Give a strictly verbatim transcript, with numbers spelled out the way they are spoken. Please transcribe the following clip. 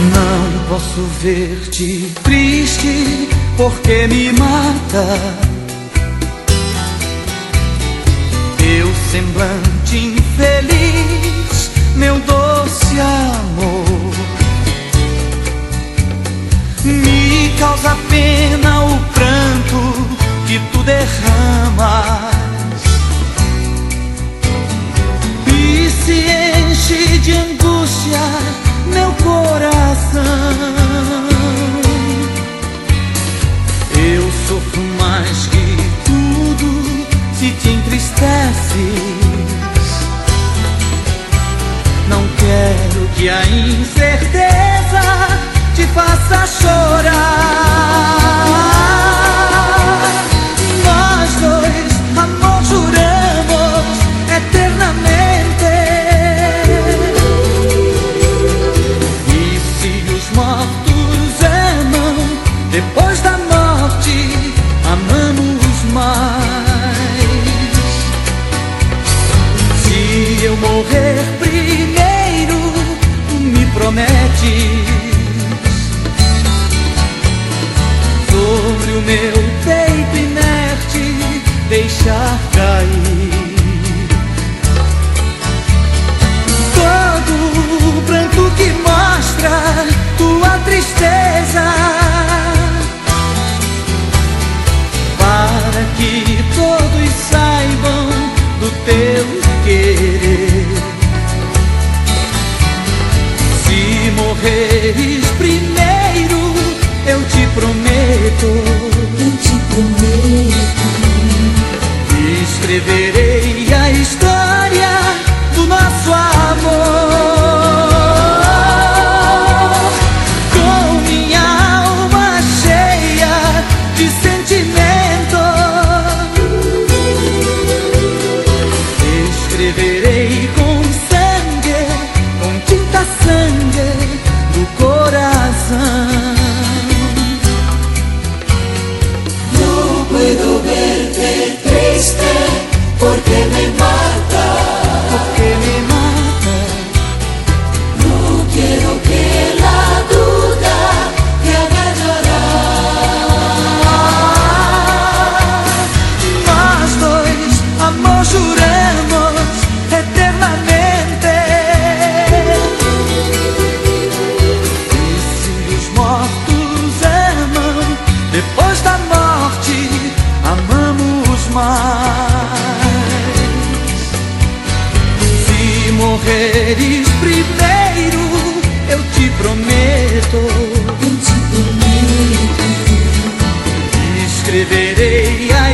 Não posso ver-te triste porque me mata teu semblante infeliz, meu doce amor. Me causa pena o pranto que tu derramas e se enche de angústia meu coração. Eu sofro mais que tudo se te entristeces. Não quero que a incerteza te faça chorar. Nós dois, amor, juramos eternamente. E se os mortos amam, depois da morte amamos mais. Se eu morrer primeiro, tu me prometes sobre o meu peito inerte deixar cair todo o pranto que mostra tua tristeza, para que todos saibam do teu querer. Se morreres primeiro, eu te prometo, eu te prometo, escreverei a história do nosso amor com minha alma cheia de sentimento. Escreverei com sangue, com tinta sangue do coração. puedo verte triste porque me mata, porque me mata. No quiero que la duda te haga llorar. Nós dois, amor, juramos eternamente. E se os mortos amam, depois da morte amamos mais. Se morreres primeiro, eu te prometo, eu te prometo, escreverei a